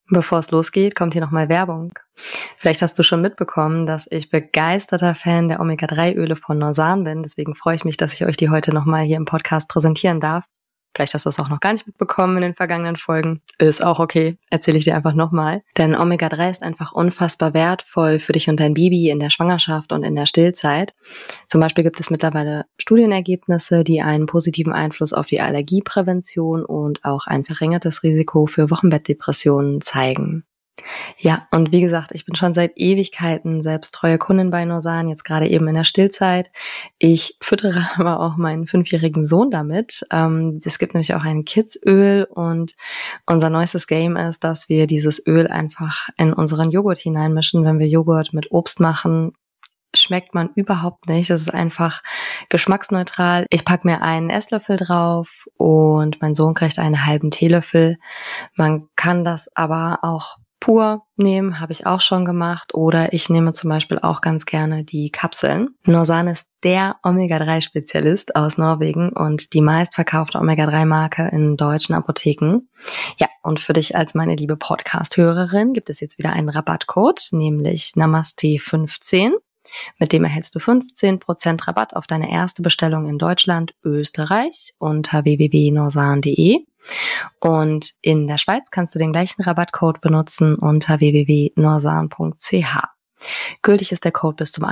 Bevor es losgeht, kommt hier nochmal Werbung. Vielleicht hast du schon mitbekommen, dass ich begeisterter Fan der Omega-3-Öle von Norsan bin. Deswegen freue ich mich, dass ich euch die heute nochmal hier im Podcast präsentieren darf. Vielleicht hast du es auch noch gar nicht mitbekommen in den vergangenen Folgen. Ist auch okay, erzähle ich dir einfach nochmal. Denn Omega-3 ist einfach unfassbar wertvoll für dich und dein Baby in der Schwangerschaft und in der Stillzeit. Zum Beispiel gibt es mittlerweile Studienergebnisse, die einen positiven Einfluss auf die Allergieprävention und auch ein verringertes Risiko für Wochenbettdepressionen zeigen. Ja, und wie gesagt, ich bin schon seit Ewigkeiten selbst treue Kundin bei Norsan, jetzt gerade eben in der Stillzeit. Ich füttere aber auch meinen 5-jährigen Sohn damit. Es gibt nämlich auch ein Kidsöl und unser neuestes Game ist, dass wir dieses Öl einfach in unseren Joghurt hineinmischen. Wenn wir Joghurt mit Obst machen, schmeckt man überhaupt nicht. Es ist einfach geschmacksneutral. Ich packe mir einen Esslöffel drauf und mein Sohn kriegt einen halben Teelöffel. Man kann das aber auch pur nehmen, habe ich auch schon gemacht. Oder ich nehme zum Beispiel auch ganz gerne die Kapseln. Norsan ist der Omega-3-Spezialist aus Norwegen und die meistverkaufte Omega-3-Marke in deutschen Apotheken. Ja, und für dich als meine liebe Podcast-Hörerin gibt es jetzt wieder einen Rabattcode, nämlich Namaste15. Mit dem erhältst du 15% Rabatt auf deine erste Bestellung in Deutschland, Österreich unter www.norsan.de. Und in der Schweiz kannst du den gleichen Rabattcode benutzen unter www.norsan.ch. Gültig ist der Code bis zum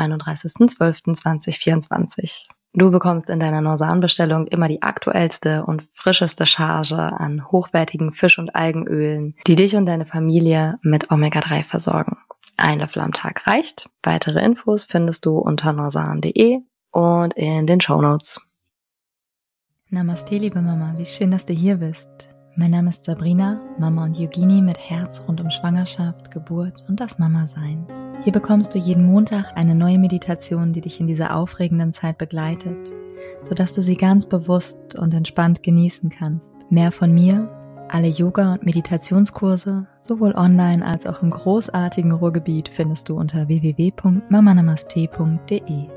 31.12.2024. Du bekommst in deiner Norsan-Bestellung immer die aktuellste und frischeste Charge an hochwertigen Fisch- und Algenölen, die dich und deine Familie mit Omega-3 versorgen. Ein Löffel am Tag reicht. Weitere Infos findest du unter norsan.de und in den Shownotes. Namaste, liebe Mama, wie schön, dass du hier bist. Mein Name ist Sabrina, Mama und Yogini mit Herz rund um Schwangerschaft, Geburt und das Mama-Sein. Hier bekommst du jeden Montag eine neue Meditation, die dich in dieser aufregenden Zeit begleitet, sodass du sie ganz bewusst und entspannt genießen kannst. Mehr von mir, alle Yoga- und Meditationskurse, sowohl online als auch im großartigen Ruhrgebiet, findest du unter www.mamanamaste.de.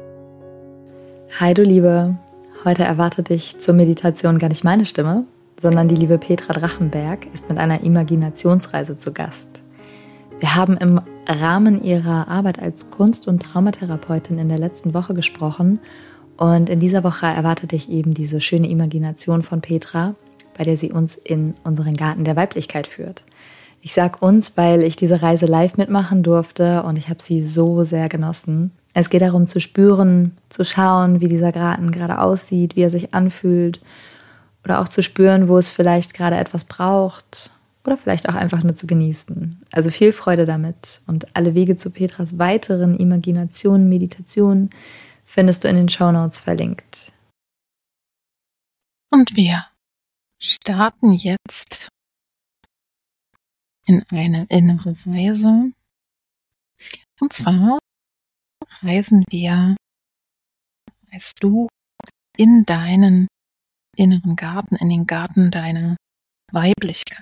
Hi du Liebe, heute erwartet dich zur Meditation gar nicht meine Stimme, sondern die liebe Petra Drachenberg ist mit einer Imaginationsreise zu Gast. Wir haben im Rahmen ihrer Arbeit als Kunst- und Traumatherapeutin in der letzten Woche gesprochen und in dieser Woche erwartet dich eben diese schöne Imagination von Petra, bei der sie uns in unseren Garten der Weiblichkeit führt. Ich sag uns, weil ich diese Reise live mitmachen durfte und ich habe sie so sehr genossen. Es geht darum zu spüren, zu schauen, wie dieser Garten gerade aussieht, wie er sich anfühlt oder auch zu spüren, wo es vielleicht gerade etwas braucht oder vielleicht auch einfach nur zu genießen. Also viel Freude damit und alle Wege zu Petras weiteren Imaginationen, Meditationen findest du in den Shownotes verlinkt. Und wir starten jetzt in eine innere Reise. Und zwar reisen wir, weißt du, in deinen inneren Garten, in den Garten deiner Weiblichkeit.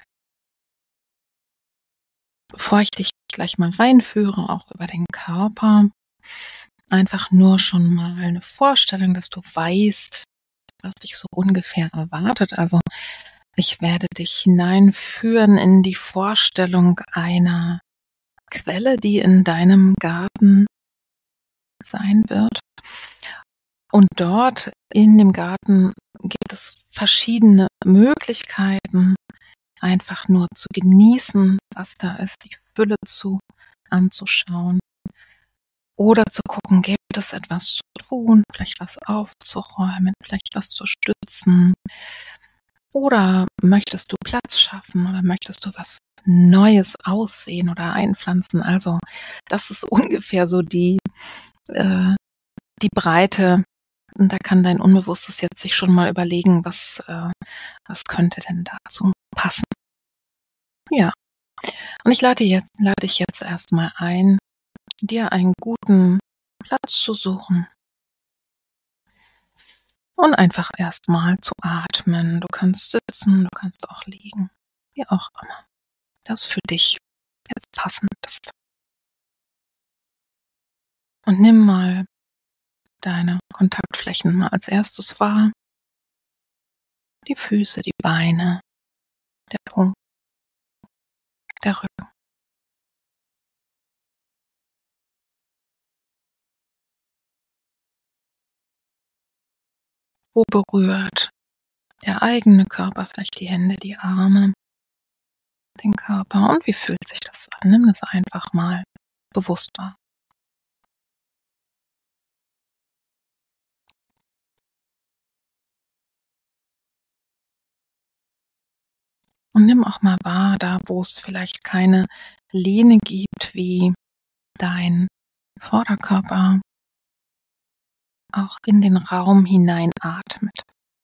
Bevor ich dich gleich mal reinführe, auch über den Körper, einfach nur schon mal eine Vorstellung, dass du weißt, was dich so ungefähr erwartet. Also ich werde dich hineinführen in die Vorstellung einer Quelle, die in deinem Garten sein wird. Und dort in dem Garten gibt es verschiedene Möglichkeiten, einfach nur zu genießen, was da ist, die Fülle anzuschauen. Oder zu gucken, gibt es etwas zu tun, vielleicht was aufzuräumen, vielleicht was zu stützen. Oder möchtest du Platz schaffen oder möchtest du was Neues aussehen oder einpflanzen? Also das ist ungefähr so die Breite. Und da kann dein Unbewusstes jetzt sich schon mal überlegen, was könnte denn dazu passen. Ja. Und ich lade dich jetzt erstmal ein, dir einen guten Platz zu suchen. Und einfach erstmal zu atmen. Du kannst sitzen, du kannst auch liegen, wie auch immer das für dich jetzt passend ist. Und nimm mal deine Kontaktflächen mal als erstes wahr. Die Füße, die Beine, der Po, der Rücken. Wo berührt der eigene Körper, vielleicht die Hände, die Arme, den Körper? Und wie fühlt sich das an? Nimm das einfach mal bewusst wahr. Und nimm auch mal wahr, da wo es vielleicht keine Lehne gibt, wie dein Vorderkörper auch in den Raum hinein atmet.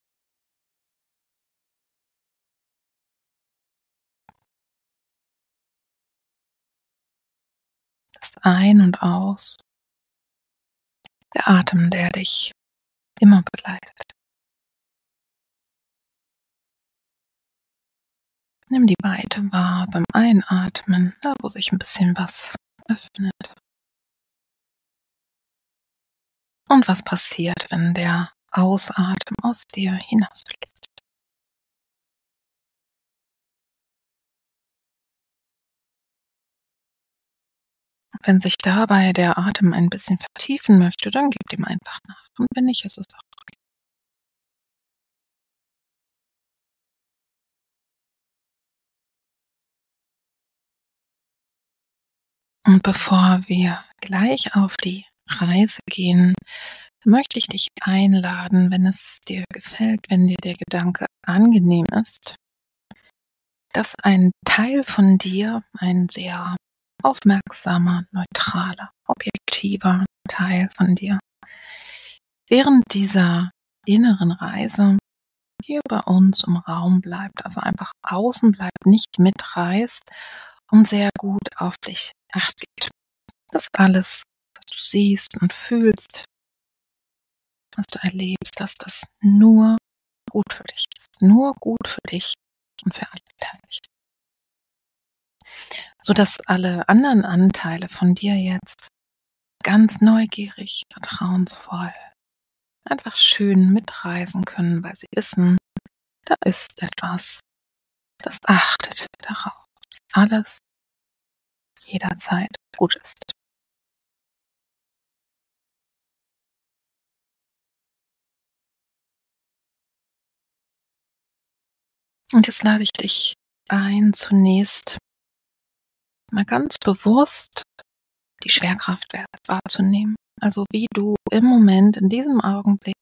Das Ein- und Aus, der Atem, der dich immer begleitet. Nimm die Weite wahr beim Einatmen, da wo sich ein bisschen was öffnet. Und was passiert, wenn der Ausatmen aus dir hinausfließt. Und wenn sich dabei der Atem ein bisschen vertiefen möchte, dann gib ihm einfach nach. Und wenn nicht, ist es auch okay. Und bevor wir gleich auf die Reise gehen, möchte ich dich einladen, wenn es dir gefällt, wenn dir der Gedanke angenehm ist, dass ein Teil von dir, ein sehr aufmerksamer, neutraler, objektiver Teil von dir, während dieser inneren Reise hier bei uns im Raum bleibt, also einfach außen bleibt, nicht mitreißt und sehr gut auf dich acht gibt. Das alles, was du siehst und fühlst, was du erlebst, dass das nur gut für dich ist. Nur gut für dich und für alle Beteiligten. Sodass alle anderen Anteile von dir jetzt ganz neugierig, vertrauensvoll, einfach schön mitreisen können, weil sie wissen, da ist etwas, das achtet darauf, dass alles jederzeit gut ist. Und jetzt lade ich dich ein, zunächst mal ganz bewusst die Schwerkraft wahrzunehmen. Also wie du im Moment, in diesem Augenblick,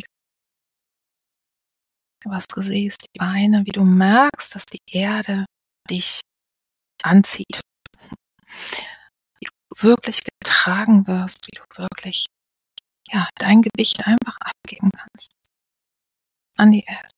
was du siehst, die Beine, wie du merkst, dass die Erde dich anzieht. Wie du wirklich getragen wirst, wie du wirklich, ja, dein Gewicht einfach abgeben kannst an die Erde.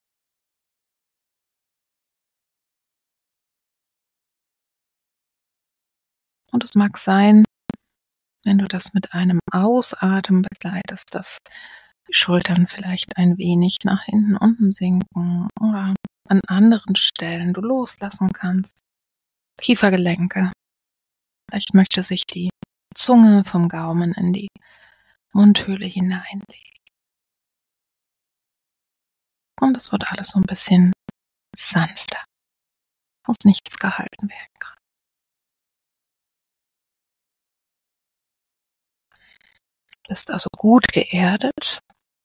Und es mag sein, wenn du das mit einem Ausatmen begleitest, dass die Schultern vielleicht ein wenig nach hinten unten sinken oder an anderen Stellen du loslassen kannst. Kiefergelenke. Vielleicht möchte sich die Zunge vom Gaumen in die Mundhöhle hineinlegen. Und es wird alles so ein bisschen sanfter. Muss nichts gehalten werden gerade. Bist also gut geerdet.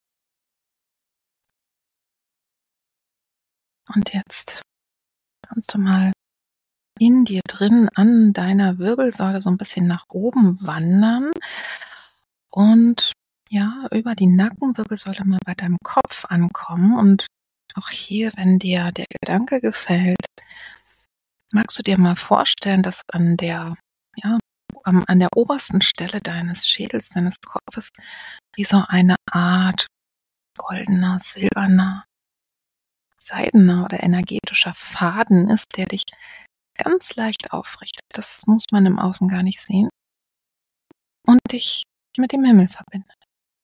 Und jetzt kannst du mal in dir drin an deiner Wirbelsäule so ein bisschen nach oben wandern und ja, über die Nackenwirbelsäule mal bei deinem Kopf ankommen. Und auch hier, wenn dir der Gedanke gefällt, magst du dir mal vorstellen, dass ja, an der obersten Stelle deines Schädels, deines Kopfes, wie so eine Art goldener, silberner, seidener oder energetischer Faden ist, der dich ganz leicht aufrichtet. Das muss man im Außen gar nicht sehen. Und dich mit dem Himmel verbindet.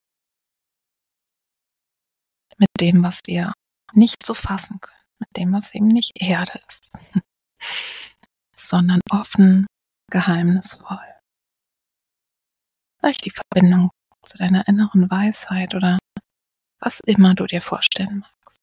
Mit dem, was wir nicht so fassen können. Mit dem, was eben nicht Erde ist. Sondern offen, geheimnisvoll. Vielleicht die Verbindung zu deiner inneren Weisheit oder was immer du dir vorstellen magst.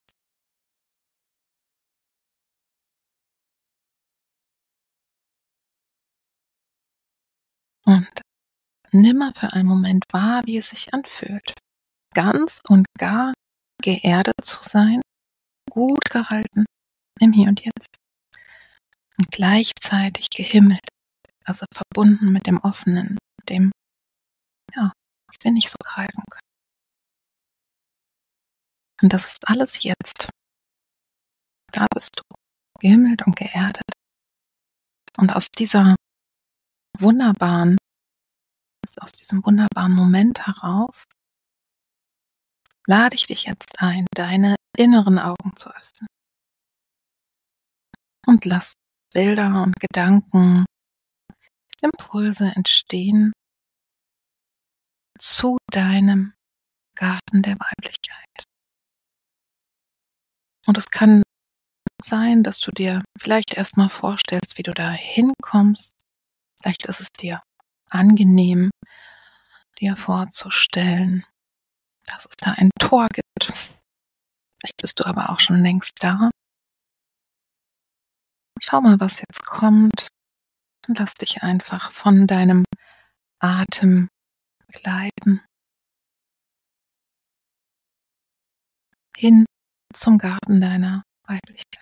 Und nimm mal für einen Moment wahr, wie es sich anfühlt. Ganz und gar geerdet zu sein, gut gehalten im Hier und Jetzt und gleichzeitig gehimmelt, also verbunden mit dem Offenen, dem, ja, was wir nicht so greifen können. Und das ist alles jetzt. Da bist du, gehimmelt und geerdet. Und aus diesem wunderbaren Moment heraus lade ich dich jetzt ein, deine inneren Augen zu öffnen. Und lass Bilder und Gedanken, Impulse entstehen zu deinem Garten der Weiblichkeit. Und es kann sein, dass du dir vielleicht erstmal vorstellst, wie du da hinkommst. Vielleicht ist es dir angenehm, dir vorzustellen, dass es da ein Tor gibt. Vielleicht bist du aber auch schon längst da. Schau mal, was jetzt kommt und lass dich einfach von deinem Atem begleiten. Hin zum Garten deiner Weiblichkeit.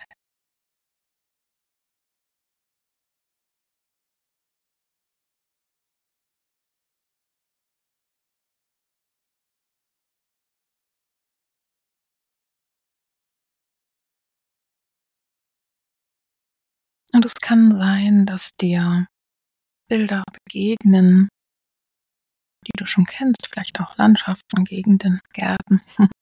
Und es kann sein, dass dir Bilder begegnen, die du schon kennst, vielleicht auch Landschaften, Gegenden, Gärten,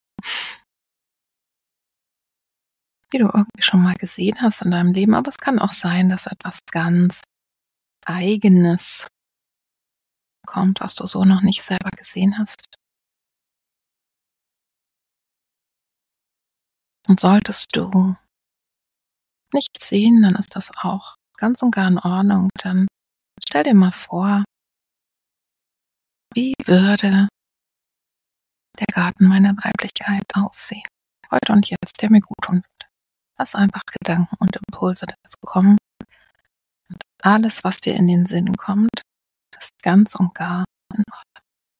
die du irgendwie schon mal gesehen hast in deinem Leben. Aber es kann auch sein, dass etwas ganz Eigenes kommt, was du so noch nicht selber gesehen hast. Und solltest du nichts sehen, dann ist das auch ganz und gar in Ordnung. Dann stell dir mal vor, wie würde der Garten meiner Weiblichkeit aussehen? Heute und jetzt, der mir gut tun würde. Lass einfach Gedanken und Impulse dazu kommen. Und alles, was dir in den Sinn kommt, ist ganz und gar in Ordnung.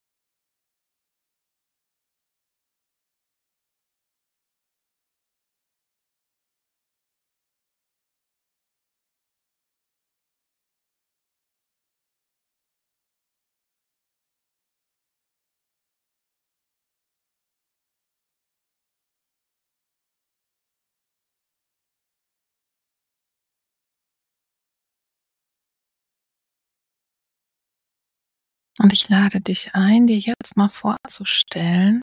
Und ich lade dich ein, dir jetzt mal vorzustellen,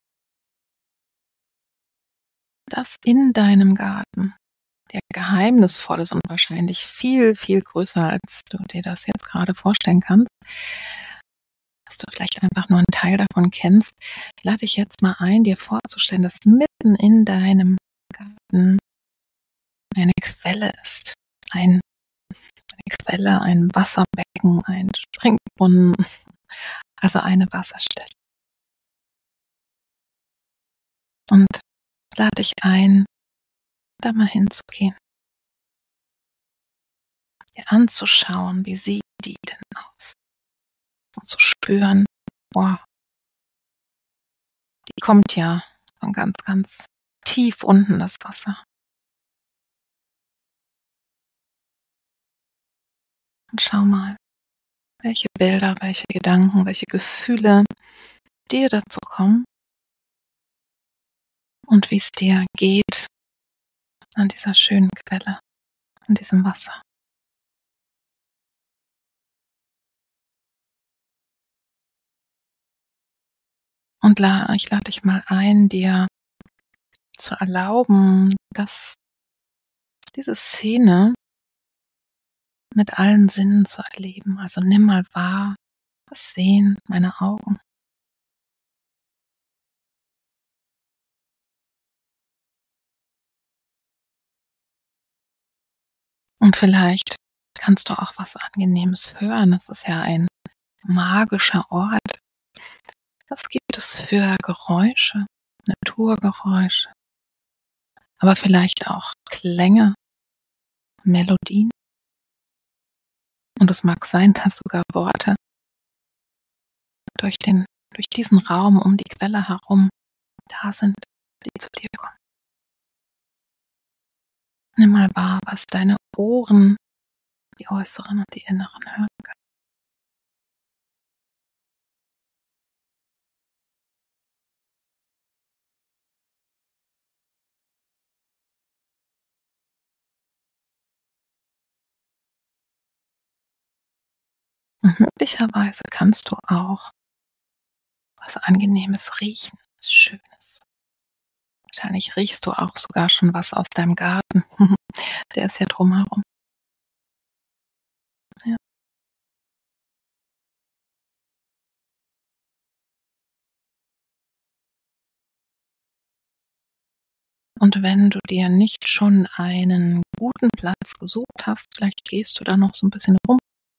dass in deinem Garten, der geheimnisvoll ist und wahrscheinlich viel, viel größer, als du dir das jetzt gerade vorstellen kannst, dass du vielleicht einfach nur einen Teil davon kennst, lade dich jetzt mal ein, dir vorzustellen, dass mitten in deinem Garten eine Quelle ist. Eine Quelle, ein Wasserbecken, ein Springbrunnen, also eine Wasserstelle. Und lade dich ein, da mal hinzugehen, dir anzuschauen, wie sieht die denn aus? Und zu spüren, boah, die kommt ja von ganz, ganz tief unten, das Wasser. Und schau mal, welche Bilder, welche Gedanken, welche Gefühle dir dazu kommen und wie es dir geht an dieser schönen Quelle, an diesem Wasser. Und ich lade dich mal ein, dir zu erlauben, dass diese Szene mit allen Sinnen zu erleben. Also nimm mal wahr, was sehen meine Augen. Und vielleicht kannst du auch was Angenehmes hören. Es ist ja ein magischer Ort. Was gibt es für Geräusche, Naturgeräusche, aber vielleicht auch Klänge, Melodien? Und es mag sein, dass sogar Worte durch diesen Raum um die Quelle herum da sind, die zu dir kommen. Nimm mal wahr, was deine Ohren, die äußeren und die inneren, hören können. Und möglicherweise kannst du auch was Angenehmes riechen, was Schönes. Wahrscheinlich riechst du auch sogar schon was aus deinem Garten. Der ist ja drumherum. Ja. Und wenn du dir nicht schon einen guten Platz gesucht hast, vielleicht gehst du da noch so ein bisschen rum,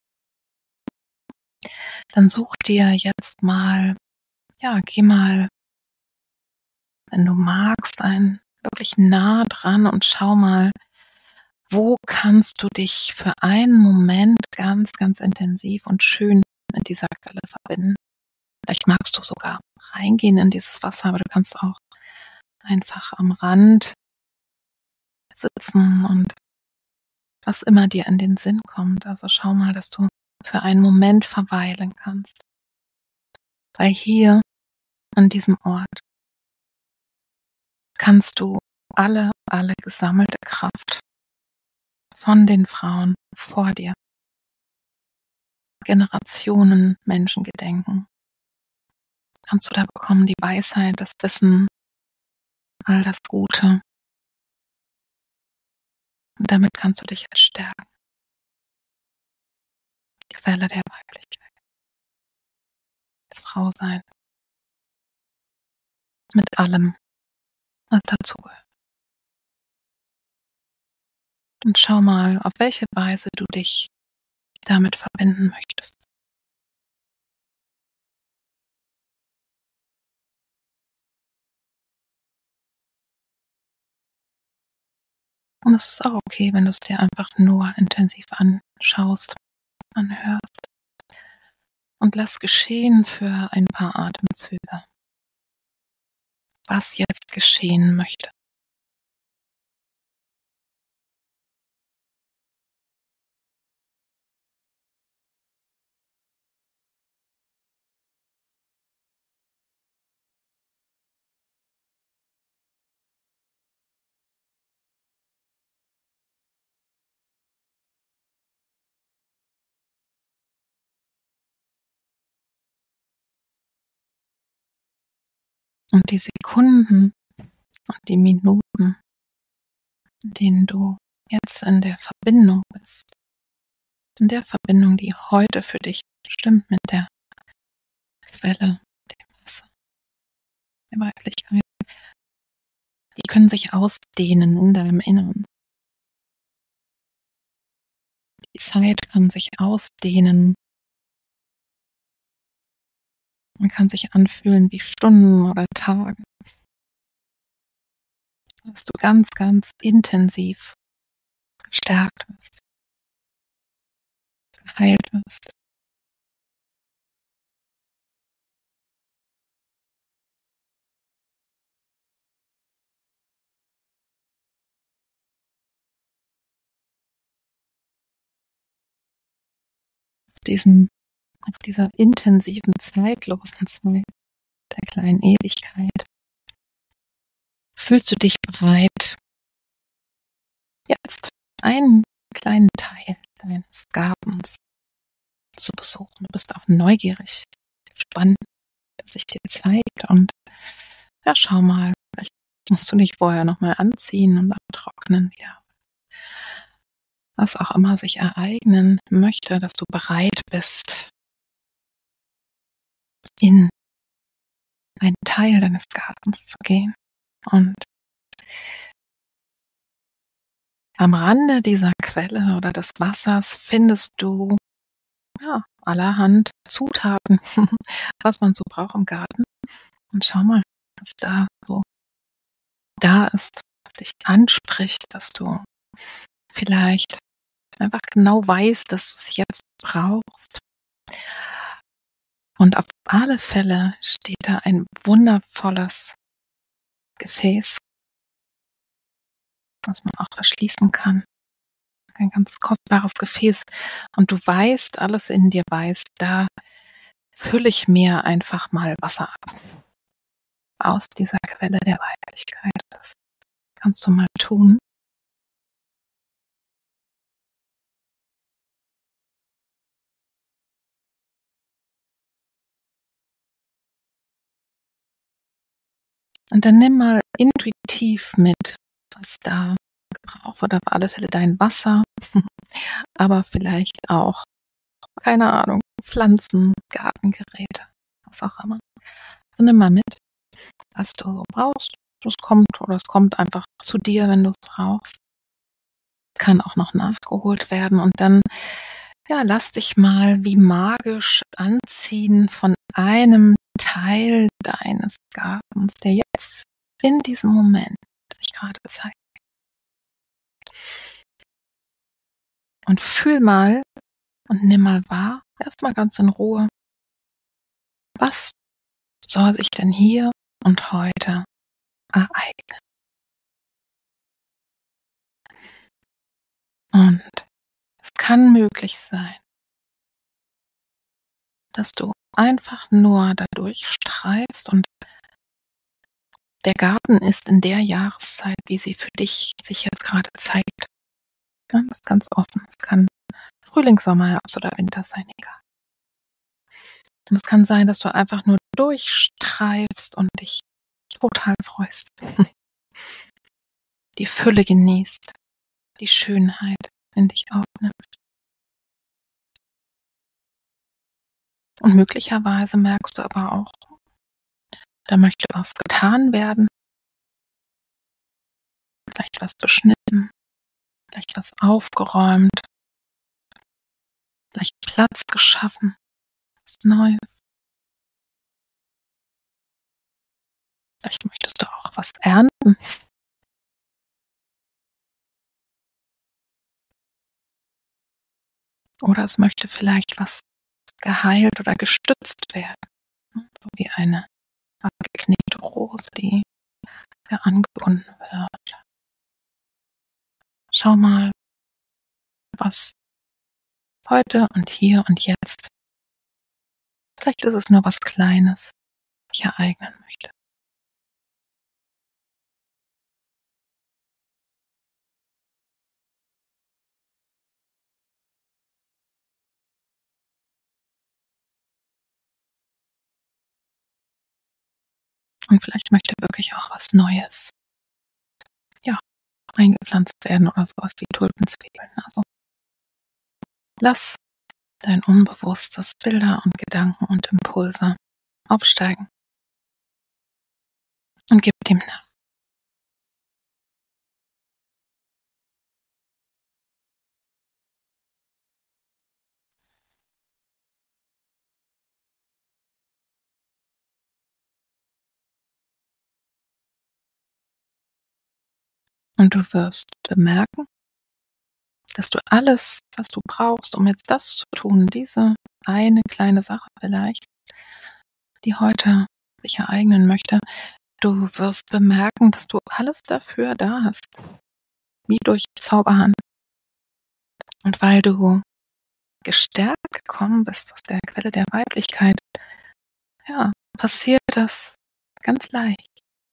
dann such dir jetzt mal, ja, geh mal, wenn du magst, wirklich nah dran und schau mal, wo kannst du dich für einen Moment ganz, ganz intensiv und schön mit dieser Quelle verbinden. Vielleicht magst du sogar reingehen in dieses Wasser, aber du kannst auch einfach am Rand sitzen und was immer dir in den Sinn kommt. Also schau mal, dass du für einen Moment verweilen kannst. Weil hier an diesem Ort kannst du alle gesammelte Kraft von den Frauen vor dir, Generationen Menschen gedenken. Kannst du da bekommen die Weisheit, das Wissen, all das Gute. Und damit kannst du dich jetzt stärken. Die Quelle der Weiblichkeit. Das Frausein. Mit allem, was dazugehört. Und schau mal, auf welche Weise du dich damit verbinden möchtest. Und es ist auch okay, wenn du es dir einfach nur intensiv anschaust, anhörst. Und lass geschehen für ein paar Atemzüge, was jetzt geschehen möchte. Und die Sekunden und die Minuten, in denen du jetzt in der Verbindung bist, in der Verbindung, die heute für dich stimmt mit der Quelle, dem Wasser, der Weiblichkeit, die können sich ausdehnen in deinem Inneren. Die Zeit kann sich ausdehnen. Man kann sich anfühlen wie Stunden oder Tage. Dass du ganz, ganz intensiv gestärkt wirst, geheilt wirst. Auf dieser intensiven, zeitlosen Zeit der kleinen Ewigkeit fühlst du dich bereit, jetzt einen kleinen Teil deines Gartens zu besuchen. Du bist auch neugierig, gespannt, was sich dir zeigt. Und ja, schau mal, vielleicht musst du dich vorher nochmal anziehen und abtrocknen wieder. Was auch immer sich ereignen möchte, dass du bereit bist, in einen Teil deines Gartens zu gehen. Und am Rande dieser Quelle oder des Wassers findest du allerhand Zutaten, was man so braucht im Garten. Und schau mal, was da so da ist, was dich anspricht, dass du vielleicht einfach genau weißt, dass du es jetzt brauchst. Und auf alle Fälle steht da ein wundervolles Gefäß, was man auch verschließen kann. Ein ganz kostbares Gefäß. Und du weißt, alles in dir weiß, da fülle ich mir einfach mal Wasser ab. Aus dieser Quelle der Weiblichkeit. Das kannst du mal tun. Und dann nimm mal intuitiv mit, was da gebraucht wird. Auf alle Fälle dein Wasser, aber vielleicht auch, keine Ahnung, Pflanzen, Gartengeräte, was auch immer. Also nimm mal mit, was du so brauchst. Es kommt einfach zu dir, wenn du es brauchst. Kann auch noch nachgeholt werden und dann lass dich mal wie magisch anziehen von einem Teil deines Gartens, der jetzt in diesem Moment sich gerade zeigt. Und fühl mal und nimm mal wahr, erstmal ganz in Ruhe, was soll sich denn hier und heute ereignen? Und es kann möglich sein, dass du einfach nur dadurch streifst und der Garten ist in der Jahreszeit, wie sie für dich sich jetzt gerade zeigt. Ja, das ist ganz offen. Es kann Frühling, Sommer, Herbst oder Winter sein, egal. Und es kann sein, dass du einfach nur durchstreifst und dich total freust. Die Fülle genießt, die Schönheit in dich aufnimmst. Und möglicherweise merkst du aber auch, da möchte was getan werden. Vielleicht was beschnitten, vielleicht was aufgeräumt, vielleicht Platz geschaffen, was Neues. Vielleicht möchtest du auch was ernten. Oder es möchte vielleicht was geheilt oder gestützt werden. So wie eine abgeknickte Rose, die angebunden wird. Schau mal, was heute und hier und jetzt, vielleicht ist es nur was Kleines, sich ereignen möchte. Und vielleicht möchte wirklich auch was Neues, eingepflanzt werden oder sowas, die Tulpenzwiebeln. Also lass dein Unbewusstes Bilder und Gedanken und Impulse aufsteigen und gib dem nach. Und du wirst bemerken, dass du alles, was du brauchst, um jetzt das zu tun, diese eine kleine Sache vielleicht, die heute sich ereignen möchte, du wirst bemerken, dass du alles dafür da hast, wie durch Zauberhand. Und weil du gestärkt gekommen bist aus der Quelle der Weiblichkeit, passiert das ganz leicht.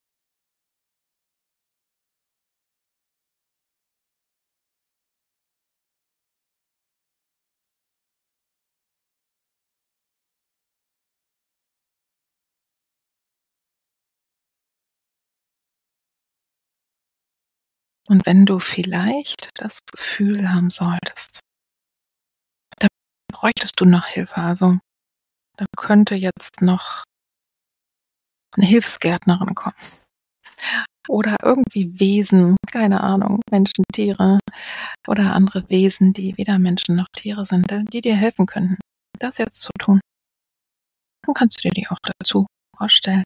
Und wenn du vielleicht das Gefühl haben solltest, da bräuchtest du noch Hilfe, also da könnte jetzt noch eine Hilfsgärtnerin kommen. Oder irgendwie Wesen, keine Ahnung, Menschen, Tiere oder andere Wesen, die weder Menschen noch Tiere sind, die dir helfen könnten, das jetzt zu tun. Dann kannst du dir die auch dazu vorstellen.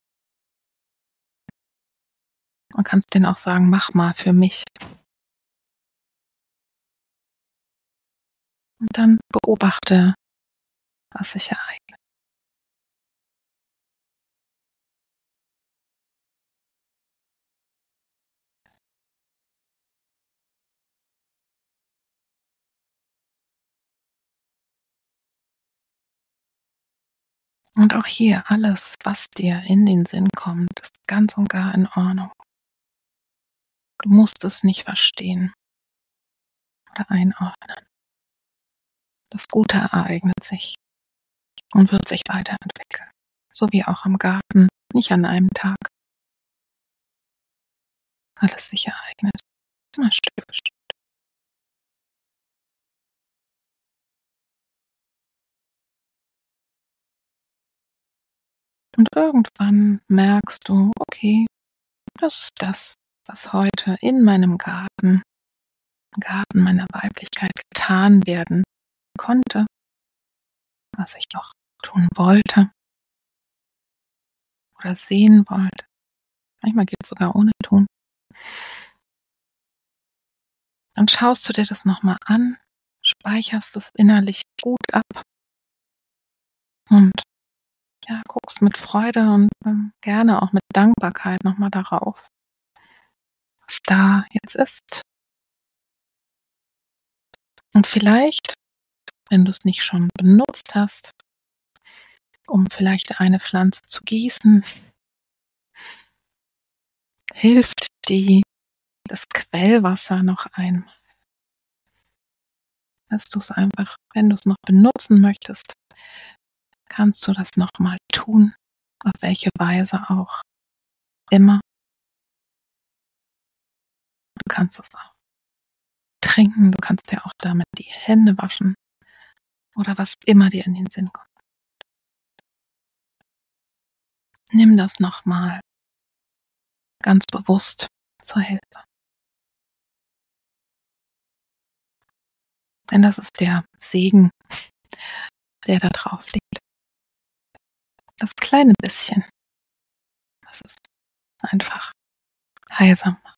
Und kannst denen auch sagen, mach mal für mich. Und dann beobachte, was sich ereignet. Und auch hier alles, was dir in den Sinn kommt, ist ganz und gar in Ordnung. Du musst es nicht verstehen oder einordnen. Das Gute ereignet sich und wird sich weiterentwickeln. So wie auch im Garten, nicht an einem Tag. Alles sich ereignet, immer Stück für Stück. Und irgendwann merkst du, okay, das ist das, was heute in meinem Garten, im Garten meiner Weiblichkeit getan werden konnte, was ich auch tun wollte oder sehen wollte. Manchmal geht es sogar ohne tun. Dann schaust du dir das nochmal an, speicherst es innerlich gut ab und ja, guckst mit Freude und gerne auch mit Dankbarkeit nochmal darauf, was da jetzt ist. Und vielleicht, wenn du es nicht schon benutzt hast, um vielleicht eine Pflanze zu gießen, hilft dir das Quellwasser noch einmal. Dass du es einfach, wenn du es noch benutzen möchtest, kannst du das nochmal tun, auf welche Weise auch immer. Du kannst es auch trinken, du kannst dir auch damit die Hände waschen oder was immer dir in den Sinn kommt. Nimm das nochmal ganz bewusst zur Hilfe. Denn das ist der Segen, der da drauf liegt. Das kleine bisschen, was es einfach heilsam macht.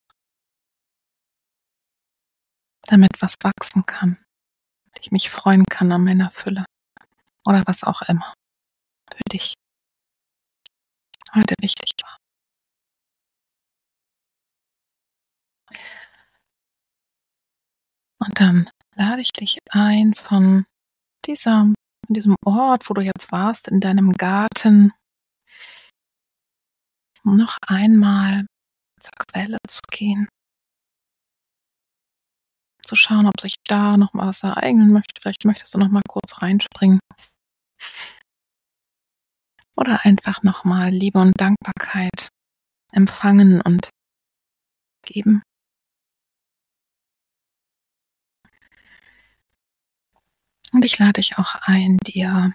Damit was wachsen kann, ich mich freuen kann an meiner Fülle oder was auch immer für dich heute wichtig war. Und dann lade ich dich ein, von diesem Ort, wo du jetzt warst, in deinem Garten, noch einmal zur Quelle zu gehen, zu schauen, ob sich da noch mal was ereignen möchte. Vielleicht möchtest du noch mal kurz reinspringen. Oder einfach noch mal Liebe und Dankbarkeit empfangen und geben. Und ich lade dich auch ein, dir,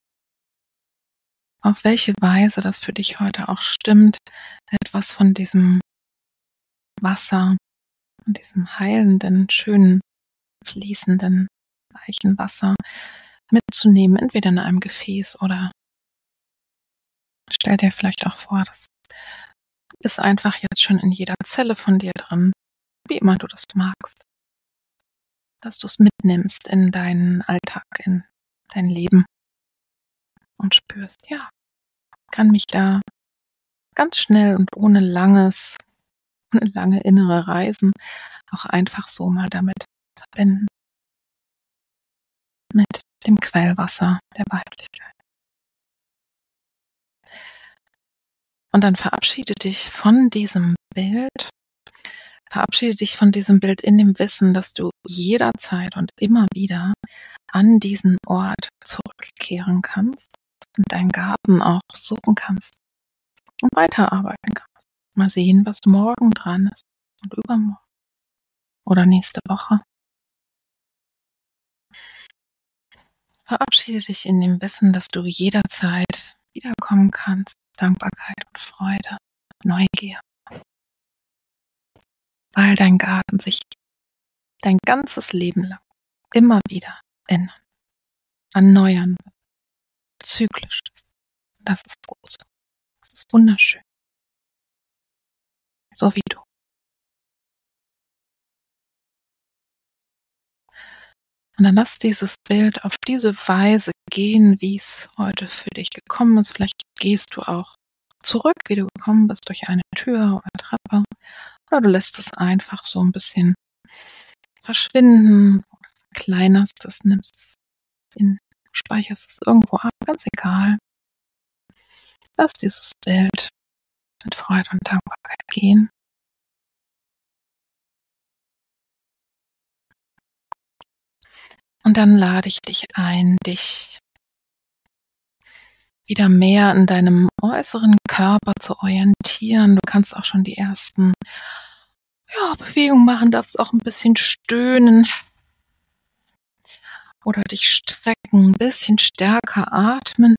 auf welche Weise das für dich heute auch stimmt, etwas von diesem Wasser, von diesem heilenden, schönen, fließenden, weichen Wasser mitzunehmen, entweder in einem Gefäß oder stell dir vielleicht auch vor, das ist einfach jetzt schon in jeder Zelle von dir drin, wie immer du das magst, dass du es mitnimmst in deinen Alltag, in dein Leben und spürst, ja, kann mich da ganz schnell und ohne lange innere Reisen auch einfach so mal damit verbinden, mit dem Quellwasser der Weiblichkeit. Und dann verabschiede dich von diesem Bild in dem Wissen, dass du jederzeit und immer wieder an diesen Ort zurückkehren kannst und deinen Garten auch besuchen kannst und weiterarbeiten kannst. Mal sehen, was morgen dran ist und übermorgen oder nächste Woche. Verabschiede dich in dem Wissen, dass du jederzeit wiederkommen kannst. Dankbarkeit und Freude, Neugier. Weil dein Garten sich dein ganzes Leben lang immer wieder ändern, erneuern, zyklisch. Das ist groß. Das ist wunderschön. So wie du. Und dann lass dieses Bild auf diese Weise gehen, wie es heute für dich gekommen ist. Vielleicht gehst du auch zurück, wie du gekommen bist, durch eine Tür oder Treppe. Oder du lässt es einfach so ein bisschen verschwinden oder verkleinerst es, speicherst es irgendwo ab, ganz egal. Lass dieses Bild mit Freude und Dankbarkeit gehen. Und dann lade ich dich ein, dich wieder mehr in deinem äußeren Körper zu orientieren. Du kannst auch schon die ersten Bewegungen machen, darfst auch ein bisschen stöhnen oder dich strecken, ein bisschen stärker atmen.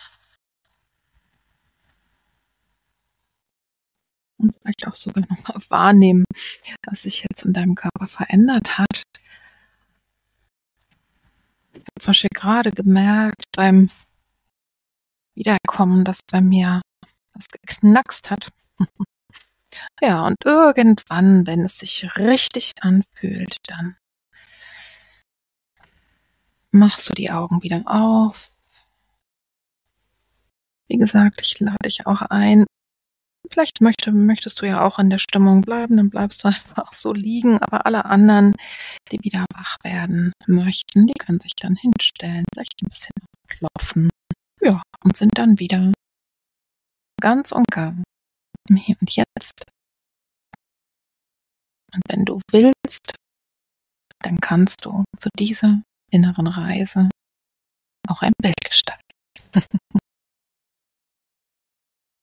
Und vielleicht auch sogar nochmal wahrnehmen, was sich jetzt in deinem Körper verändert hat. Ich habe zum Beispiel gerade gemerkt beim Wiederkommen, dass bei mir was geknackst hat. Ja, und irgendwann, wenn es sich richtig anfühlt, dann machst du die Augen wieder auf. Wie gesagt, ich lade dich auch ein. Vielleicht möchtest du ja auch in der Stimmung bleiben, dann bleibst du einfach so liegen. Aber alle anderen, die wieder wach werden möchten, die können sich dann hinstellen, vielleicht ein bisschen klopfen. Ja, und sind dann wieder ganz und gar im Hier und Jetzt. Und wenn du willst, dann kannst du zu dieser inneren Reise auch ein Bild gestalten.